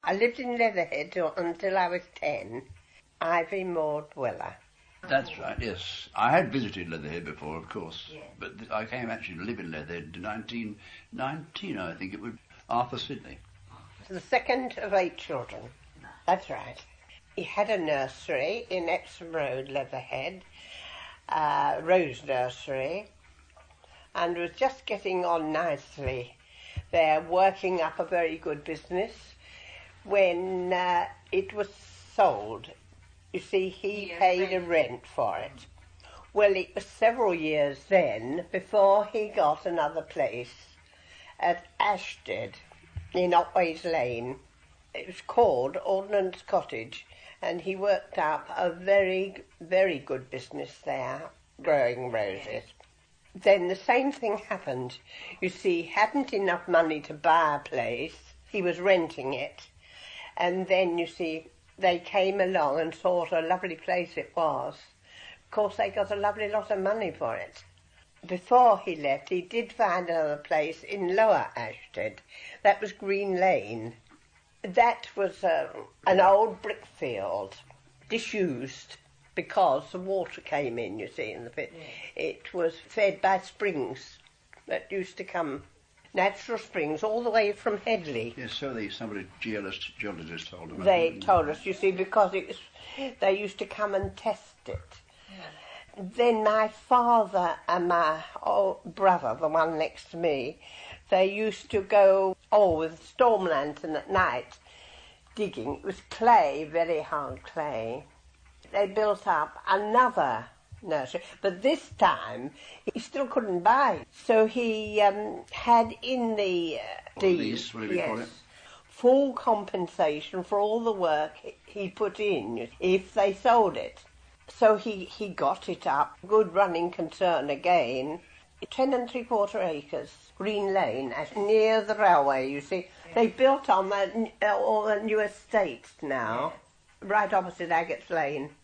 I lived in Leatherhead until I was 10. Ivy Maud Weller. That's right, yes. I had visited Leatherhead before, of course, but I came actually to live in Leatherhead in 1919, I think it was, Arthur Sidney. The second of 8 children. That's right. He had a nursery in Epsom Road, Leatherhead, Rose Nursery, and was just getting on nicely there, working up a very good business when it was sold. You see, he paid a rent for it. Well, it was several years then before he got another place at Ashted in Otways Lane. It was called Ordnance Cottage, and he worked up a very, very good business there, growing roses. Then the same thing happened. You see, he hadn't enough money to buy a place. He was renting it. And then, you see, they came along and saw what a lovely place it was. Of course, they got a lovely lot of money for it. Before he left, he did find another place in Lower Ashted. That was Green Lane. That was an old brick field, disused, because the water came in, you see, in the pit. Yeah. It was fed by springs that used to come, natural springs, all the way from Headley. Yes, so somebody geologist told them. They told us, you see, because they used to come and test it. Yeah. Then my father and my old brother, the one next to me, they used to go, with a storm lantern at night, digging. It was clay, very hard clay. They built up another nursery, but this time he still couldn't buy. So he had in the deed, full compensation for all the work he put in if they sold it. So he got it up, good running concern again, 10 3/4 acres, Green Lane, near the railway, you see. They built on all the new estates now, right opposite Agates Lane.